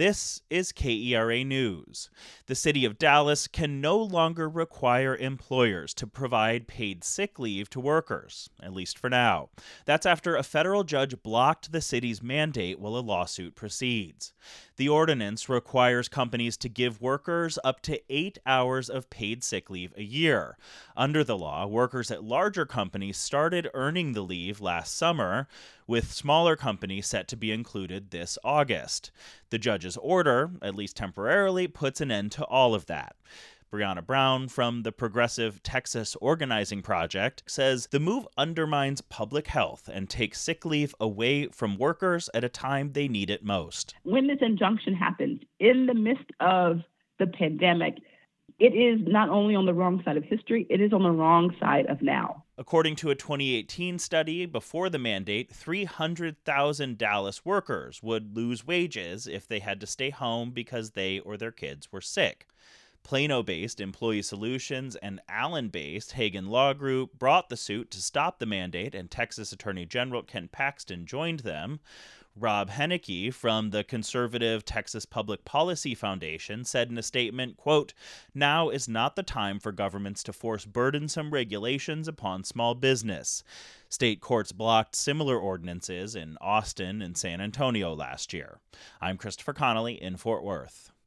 This is KERA News. The city of Dallas can no longer require employers to provide paid sick leave to workers, at least for now. That's after a federal judge blocked the city's mandate while a lawsuit proceeds. The ordinance requires companies to give workers up to 8 hours of paid sick leave a year. Under the law, workers at larger companies started earning the leave last summer, with smaller companies set to be included this August. The judge's order, at least temporarily, puts an end to all of that. Brianna Brown from the Progressive Texas Organizing Project says the move undermines public health and takes sick leave away from workers at a time they need it most. When this injunction happens in the midst of the pandemic, it is not only on the wrong side of history, it is on the wrong side of now. According to a 2018 study, before the mandate, 300,000 Dallas workers would lose wages if they had to stay home because they or their kids were sick. Plano-based Employee Solutions and Allen-based Hagen Law Group brought the suit to stop the mandate, and Texas Attorney General Ken Paxton joined them. Rob Henneke from the conservative Texas Public Policy Foundation said in a statement, quote, "Now is not the time for governments to force burdensome regulations upon small business." State courts blocked similar ordinances in Austin and San Antonio last year. I'm Christopher Connolly in Fort Worth.